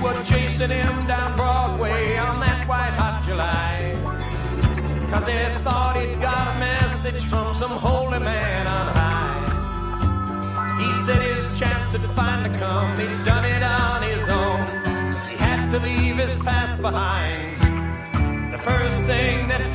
were chasing him down Broadway on that white hot July. 'Cause they thought he'd got a message from some holy man on high. He said his chance had finally come, he'd done it on his own. He had to leave his past behind. The first thing that